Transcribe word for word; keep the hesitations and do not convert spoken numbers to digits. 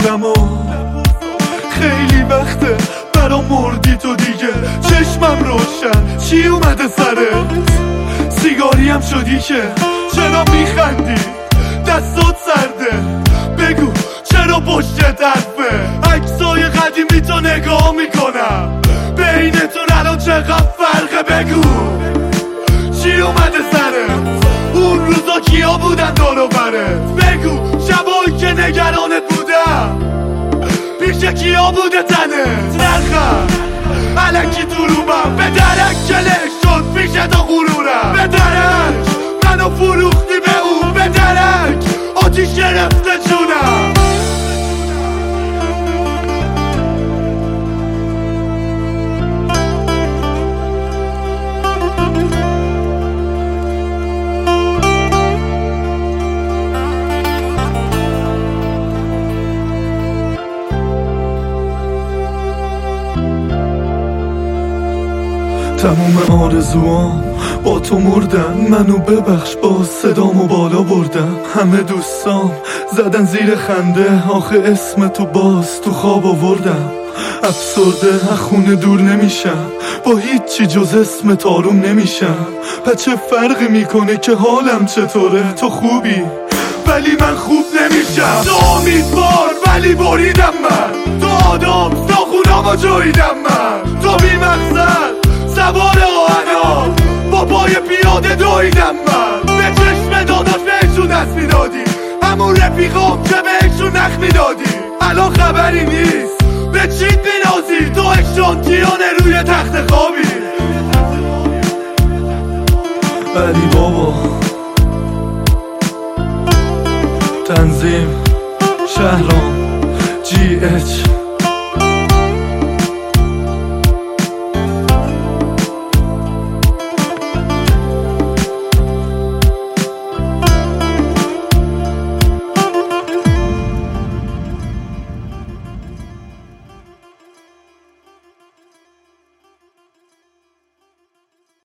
نپرسارم و خیلی وقته برا مردی تو دیگه. چشمم روشن چی اومده سرت؟ سیگاریم شدی که چرا میخندی؟ دستات سرده بگو چرا پشتت حرفه؟ عکسای قدیمی تو نگاه میکنم بینتون الان چقدر فرقه؟ بگو چی اومده سرت؟ اون روزا کیا بودن دور برت؟ بگو شبایی که نگرانت بودم پیش کیا بوده تنت؟ نخم علکی دروبم به درک کلک شد پیش تو غرورم. به درک منو فروختی به اون، به درک آتیش گرفته جونم. تموم آرزوام با تو مردن، منو ببخش با صدامو بالا بردم. همه دوستام زدن زیر خنده، آخه اسم تو باز تو خواب آوردم. افسرده از خونه دور نمیشم، با هیچی جز اسم تاروم نمیشم. پس چه فرقی میکنه که حالم چطوره؟ تو خوبی ولی من خوب نمیشم. تو امیدوار ولی بریدم من، تو آدم ناخونامو جویدم من. تو بی مقصد سوار آهنام با پای پیاده دویدم من. به چشم داداش بهشون دست میدادی، همون رفیقام که بهشون نخ میدادی. الان خبری نیست به چیت بینازی، تو اشانتیانه روی تخت خوابی. ولی بابا تنظیم شهرام جی اچ